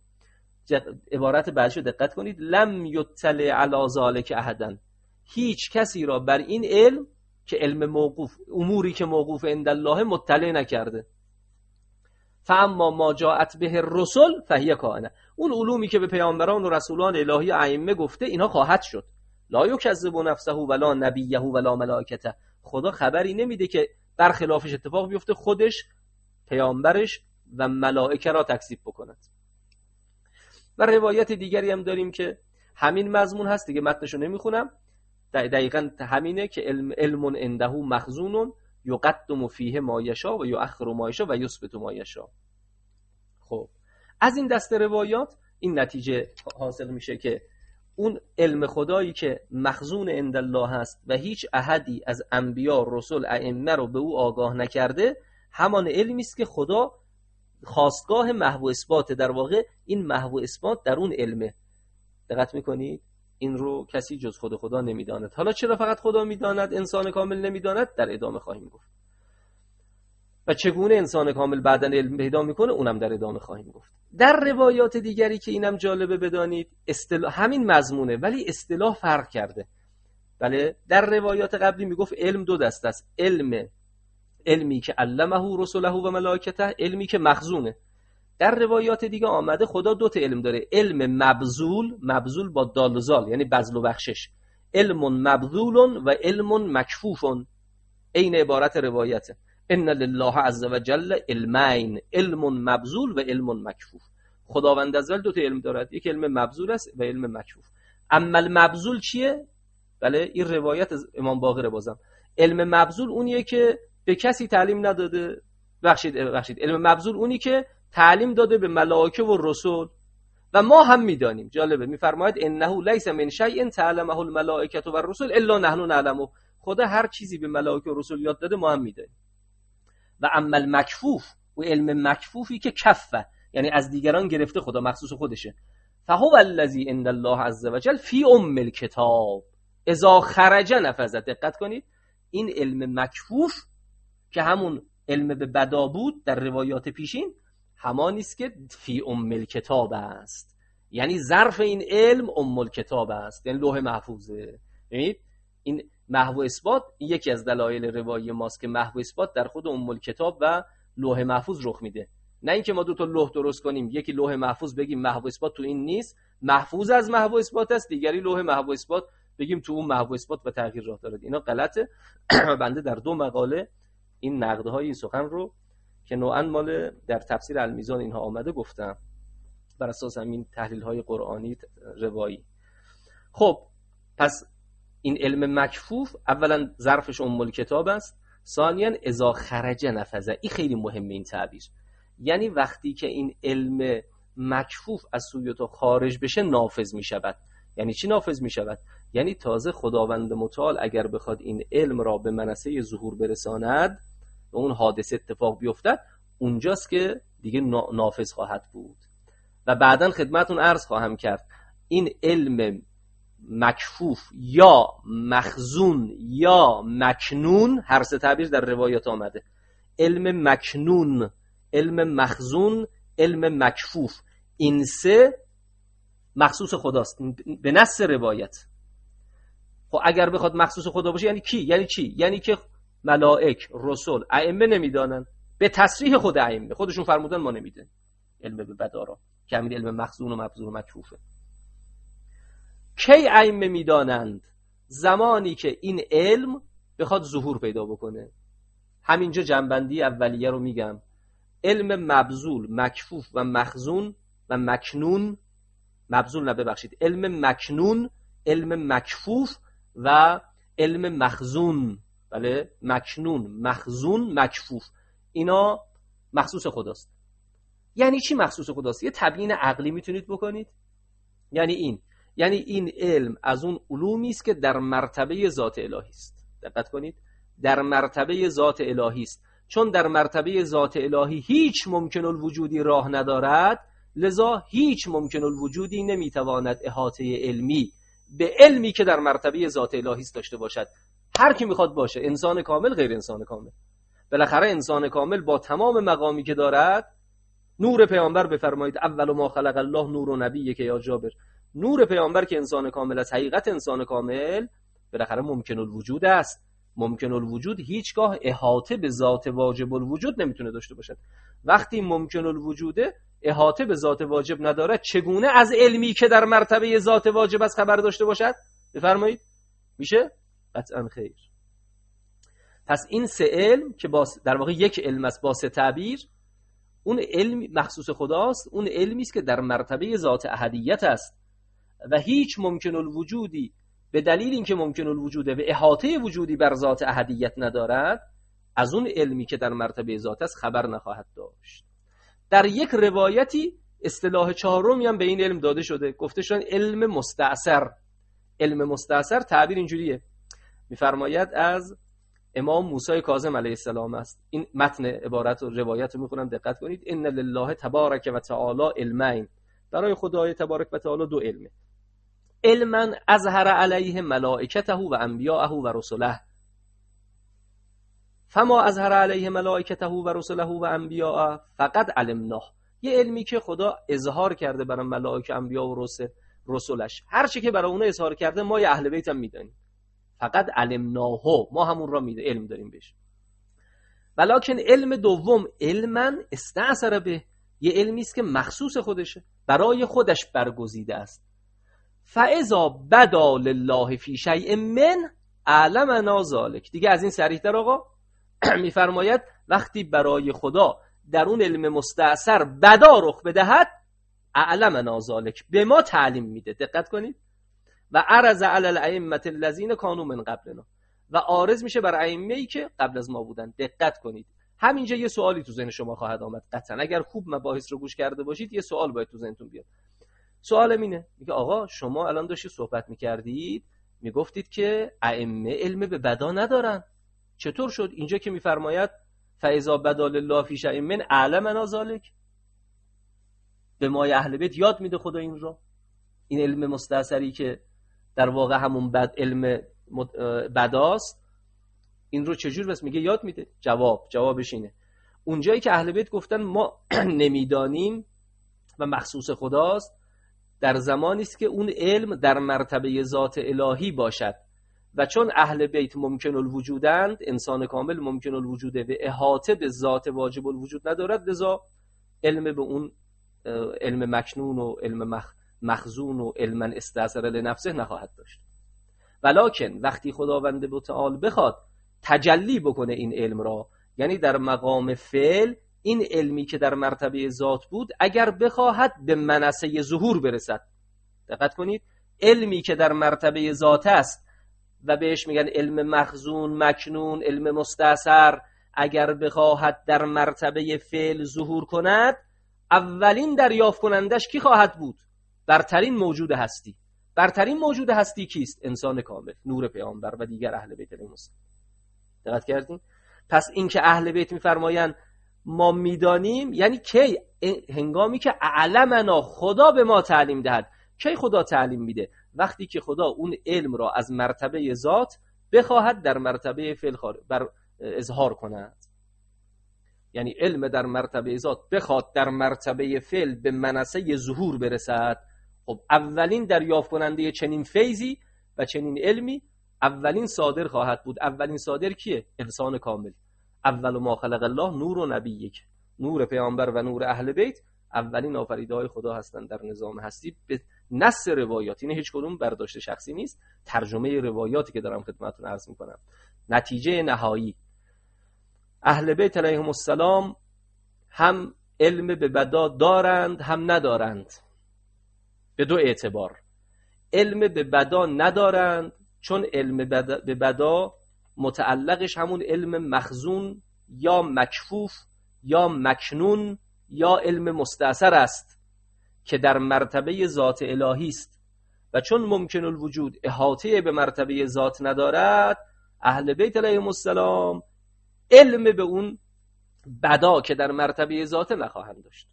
عبارت بعدشو دقت کنید: لم یطلع علی ذلک احدا. هیچ کسی را بر این علم که علم موقوف، اموری که موقوف عند الله، مطلع نکرده. فاما ما جاءت به الرسل فهی کائنه. اون علومی که به پیامبران و رسولان الهی ائمه گفته، اینها خواهد شد. لا یکذب نفسه ولا نبیه ولا ملائکته. خدا خبری نمیده که برخلافش اتفاق بیفته، خودش، پیامبرش و ملائکه را تکذیب بکند. و روایت دیگری هم داریم که همین مضمون هست دیگه، متنشو نمیخونم. دقیقاً همینه که علم عنده مخزون یقدم فیه ما یشاء و یؤخر ما یشاء و یثبت ما یشاء. خب از این دسته روایات این نتیجه حاصل میشه که اون علم خدایی که مخزون عند الله هست و هیچ احدی از انبیا، رسول، ائمه رو به او آگاه نکرده، همان علمی است که خدا خواستگاه محو اثبات. در واقع این محو اثبات در اون علمه. دقت میکنید؟ این رو کسی جز خود خدا نمیداند. حالا چرا فقط خدا میداند، انسان کامل نمیداند؟ در ادامه خواهیم گفت. و چگونه انسان کامل بعداً علم پیدا میکنه، اونم در ادامه خواهیم گفت. در روایات دیگری که اینم جالبه بدانید، همین مضمونه ولی اصطلاح فرق کرده. بله، در روایات قبلی میگفت علم دو دسته است: علمی که علمه رسوله و ملائکته، علمی که مخزونه. در روایات دیگه آمده خدا دو تا علم داره: علم مبذول با دال و زال، یعنی بذل و بخشش. علم مبذول و علم مکفوف. این عبارت روایته: ان لله عز وجل علمین، علم مبذول و علم مکفوف. خداوند عزوجل دو تا علم دارد، یک علم مبذول است و علم مکفوف. اما المبذول چیه؟ بله این روایت از امام باقر بازم. علم مبذول اونیه که به کسی تعلیم نداده. بخشید علم مبذول اونی که تعلیم داده به ملائکه و رسول و ما هم میدانیم. جالبه میفرماید انه لیس من شیء تعلمه الملائکه و الرسل الا نحن نعلمه. خدا هر چیزی به ملائکه و رسول یاد داده ما هم میدانیم. و اما المکفوف، و علم مکفوفی که کفه یعنی از دیگران گرفته، خدا مخصوص خودشه. فهو الذی عند الله عز وجل فی ام الکتاب اذا خرج نفذ. دقت کنید این علم مکفوف که همون علم به بدا بود در روایات پیشین، همانی است که فی ام الکتاب است، یعنی ظرف این علم ام الکتاب است، یعنی لوح محفوظه. ببینید این محو اثبات یکی از دلایل روایی ماست که محو اثبات در خود ام الکتاب و لوح محفوظ رخ میده. نه اینکه ما دو تا لوح درست کنیم، یکی لوح محفوظ بگیم محو اثبات تو این نیست، محفوظ از محو اثبات است، دیگری لوح محو اثبات بگیم تو اون محو اثبات و تغییر راه داره. اینا غلطه. بنده در 2 مقاله این نقدهای این سخن رو که نوعاً مال در تفسیر المیزان اینها آمده گفتم بر اساس همین تحلیل‌های قرآنی روایی. خب پس این علم مکفوف اولا ظرفش ام الکتاب است، ثانیاً اذا خرج نفذ. این خیلی مهمه این تعبیر، یعنی وقتی که این علم مکفوف از سوی تو خارج بشه نافذ می شود. یعنی چی نافذ می شود؟ یعنی تازه خداوند متعال اگر بخواد این علم را به منصه ظهور برساند و اون حادثه اتفاق بیفتد، اونجاست که دیگه نافذ خواهد بود. و بعداً خدمتون عرض خواهم کرد این علم مکفوف یا مخزون یا مکنون، هر سه تعبیر در روایات آمده، علم مکنون، علم مخزون، علم مکفوف، این سه مخصوص خداست به نص روایت. خب اگر بخواد مخصوص خدا باشه یعنی کی؟ یعنی چی؟ یعنی که ملائک، رسول، ائمه نمیدانن، به تصریح خود ائمه خودشون فرمودن ما نمیدن علم به بدارا که همین علم مخزون و مبذول و مکفوفه. کی ائمه میدانند؟ زمانی که این علم بخواد ظهور پیدا بکنه. همینجا جنبندی اولیه رو میگم. علم مبذول، مکفوف و مخزون و مکنون، مبذول نه ببخشید، علم مکنون، علم مکفوف و علم مخزون، بله مکنون، مخزون، مکفوف، اینا مخصوص خداست. یعنی چی مخصوص خداست؟ یه تبیین عقلی میتونید بکنید. یعنی این علم از اون علومی است که در مرتبه ذات الهی است. دقت کنید، در مرتبه ذات الهی است. چون در مرتبه ذات الهی هیچ ممکن الوجودی راه ندارد، لذا هیچ ممکن الوجودی نمیتواند احاطه علمی به علمی که در مرتبه ذات الهی است داشته باشد. هر کی میخواد باشه، انسان کامل، غیر انسان کامل. بالاخره انسان کامل با تمام مقامی که دارد، نور پیامبر بفرمایید اول ما خلق الله نور و نبیه که یا جابر، نور پیامبر که انسان کامل است، حقیقت انسان کامل بالاخره ممکن الوجود است. ممکن الوجود هیچگاه احاطه به ذات واجب الوجود نمیتونه داشته باشد. وقتی ممکن الوجوده احاطه به ذات واجب نداره، چگونه از علمی که در مرتبه ذات واجب است خبر داشته باشد؟ بفرمایید میشه؟ قطعا خیر. پس این سه علم که در واقع یک علم است با سه تعبیر، اون علم مخصوص خداست، اون علمی است که در مرتبه ذات احدیت است و هیچ ممکن الوجودی به دلیل اینکه ممکن الوجوده و احاطه وجودی بر ذات احدیت ندارد، از اون علمی که در مرتبه ذات است خبر نخواهد داشت. در یک روایتی اصطلاح چهارمی هم به این علم داده شده، گفته شده علم مستأثر. علم مستأثر تعبیر اینجوریه، میفرماید از امام موسی کاظم علیه السلام است. این متن عبارت و روایت رو میخونم، دقت کنید. ان لله تبارک و تعالی علمین، برای خدای تبارک و تعالی دو علمه. علما اظهر علیه ملائکته و انبیاءه و رسله، فما اظهر علیه ملائکته و رسله و انبیاءه فقط علمناه. یه علمی که خدا اظهار کرده برای ملائکه، انبیاء و رسولش، هر چی که برای اونها اظهار کرده ما یه اهل بیت هم میدونیم، فقط علمناه، ما همون را علم داریم بهش. ولکن علم دوم علما استأثر به، یه علمی است که مخصوص خودشه، برای خودش برگزیده است. فاذا بدا لله فی شیء من علمنا ذلک. دیگه از این صریح‌تر آقا میفرماید وقتی برای خدا در اون علم مستأثر بدا رخ بدهد، علمنا ذلک، به ما تعلیم میده. دقت کنید، و عرض علی الائمه الذین کانوا من قبلنا، و عارض میشه بر ائمه‌ای که قبل از ما بودن. دقت کنید، همینجا یه سوالی تو ذهن شما خواهد آمد قطعا. اگر خوب مباحث رو گوش کرده باشید یه سوال باید تو ذهنتون بیاد. سوال اینه، میگه آقا شما الان داشتید صحبت میکردید، میگفتید که ائمه علم به بدا ندارن، چطور شد اینجا که میفرماید فاذا بدا لله فی شیء من اعلمنا ذلک؟ به ما اهل بیت یاد میده خدا این رو، این علم مستأثری که در واقع همون علم بداست، این رو چجور بس میگه یاد میده؟ جوابش اینه، اونجایی که اهل بیت گفتن ما نمیدانیم و مخصوص خداست، در زمانی است که اون علم در مرتبه ذات الهی باشد، و چون اهل بیت ممکن الوجودند، انسان کامل ممکن الوجوده و احاطه به ذات واجب الوجود ندارد، لذا علم به اون علم مکنون و علم مخزون و علم استأثر لنفسه نخواهد داشت. ولکن وقتی خداوند متعال بخواد تجلی بکنه این علم را، یعنی در مقام فعل، این علمی که در مرتبه ذات بود اگر بخواهد به منصه ظهور برسد، دقت کنید، علمی که در مرتبه ذات است و بهش میگن علم مخزون، مکنون، علم مستأثر، اگر بخواهد در مرتبه فعل ظهور کند، اولین دریافت کنندش کی خواهد بود؟ برترین موجود هستی. برترین موجود هستی کیست؟ انسان کامل، نور پیامبر و دیگر اهل بیت علیهم السلام. دقت کردین؟ پس این که اهل بیت میفرمایند ما میدانیم، یعنی کی؟ هنگامی که علمنا، خدا به ما تعلیم دهد. کی خدا تعلیم میده؟ وقتی که خدا اون علم را از مرتبه ذات بخواهد در مرتبه فعل اظهار کند. یعنی علم در مرتبه ذات بخواد در مرتبه فعل به منصه ظهور برسد، خب اولین دریافت کننده چنین فیضی و چنین علمی اولین صادر خواهد بود. اولین صادر کیه؟ انسان کامل. اول ما خلق الله نور و نبیک، نور پیامبر و نور اهل بیت اولین آفریده‌های خدا هستند در نظام هستی، به نص روایات. این هیچ کدوم برداشت شخصی نیست، ترجمه روایاتی که دارم خدمتتون عرض میکنم. نتیجه نهایی، اهل بیت علیهم السلام هم علم به بدا دارند هم ندارند، به دو اعتبار. علم به بدا ندارند چون علم به بدا متعلقش همون علم مخزون یا مکفوف یا مکنون یا علم مستأثر است که در مرتبه ذات الهی است، و چون ممکن الوجود احاطه به مرتبه ذات ندارد، اهل بیت علیهم السلام علم به اون بدا که در مرتبه ذات نخواهند داشت.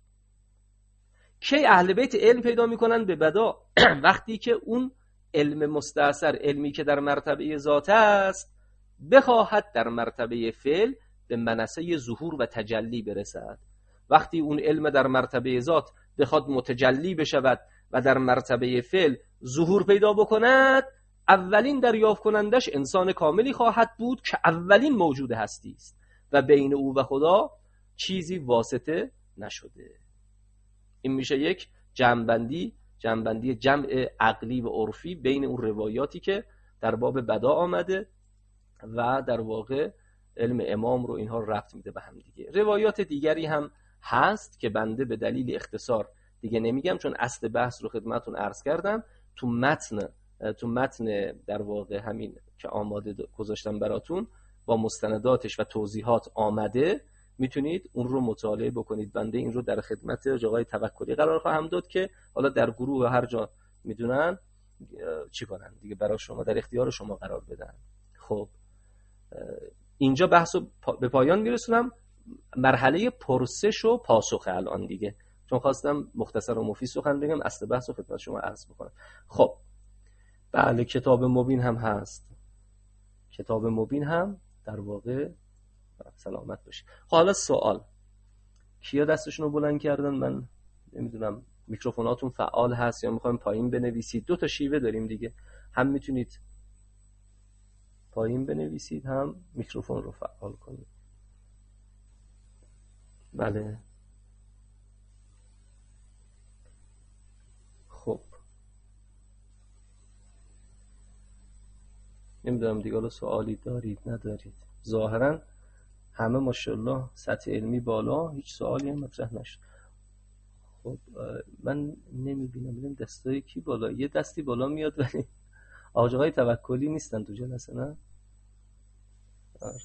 کی اهل بیت علم پیدا میکنن به بدا؟ وقتی که اون علم مستأثر، علمی که در مرتبه ذات است، بخواهد در مرتبه فعل به منصه ظهور و تجلی برسد. وقتی اون علم در مرتبه ذات بخواد متجلی بشود و در مرتبه فعل ظهور پیدا بکند، اولین دریافت کنندش انسان کاملی خواهد بود که اولین موجود هستی است و بین او و خدا چیزی واسطه نشده. این میشه یک جمع‌بندی جمع عقلی و عرفی بین اون روایاتی که در باب بدا آمده و در واقع علم امام رو اینها ربط میده به هم دیگه. روایات دیگری هم هست که بنده به دلیل اختصار دیگه نمیگم، چون اصل بحث رو خدمتون عرض کردم. تو متن در واقع همین که آماده گذاشتم براتون با مستنداتش و توضیحات آمده، میتونید اون رو مطالعه بکنید. بنده این رو در خدمت آقای توکلی قرار خواهم داد که حالا در گروه و هر جا میدونن چی کنن دیگه، برای شما در اختیار شما قرار بدن. خب اینجا بحث رو به پایان میرسونم. مرحله پرسش و پاسخ الان دیگه، چون خواستم مختصر و مفید سخن بگم، اصل بحث رو خدمت شما عرض بکنم. خب بله، کتاب مبین هم هست. کتاب مبین هم در واقع سلامت باشه. حالا سوال، کیا دستشون رو بلند کردن؟ من نمیدونم میکروفوناتون فعال هست یا میخوایم پایین بنویسید؟ دو تا شیوه داریم دیگه، هم میتونید پایین بنویسید هم میکروفون رو فعال کنید. بله خب نمیدونم دیگه حالا سوالی دارید ندارید؟ ظاهرا همه ماشاءالله سطح علمی بالا، هیچ سوالی هم مطرح نشد. خب من نمیبینم، ببینم دستای کی بالا، یه دستی بالا میاد ولی آقای توکلی نیستن تو جلسه نه؟ آره.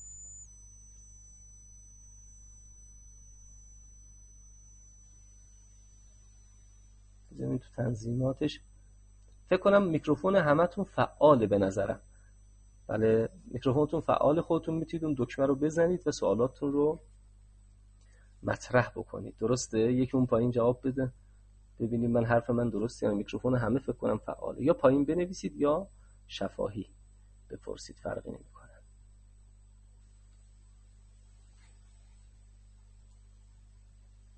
بزنین تو تنظیماتش فکر کنم میکروفون همتون فعاله به نظرم. بله میکروفونتون فعال، خودتون میتونید اون دکمه رو بزنید و سوالاتتون رو مطرح بکنید. درسته؟ یکی اون پایین جواب بده ببینیم من حرف من درسته یا میکروفون همه فکر کنم فعاله. یا پایین بنویسید یا شفاهی بپرسید، فرقی نمیکنه.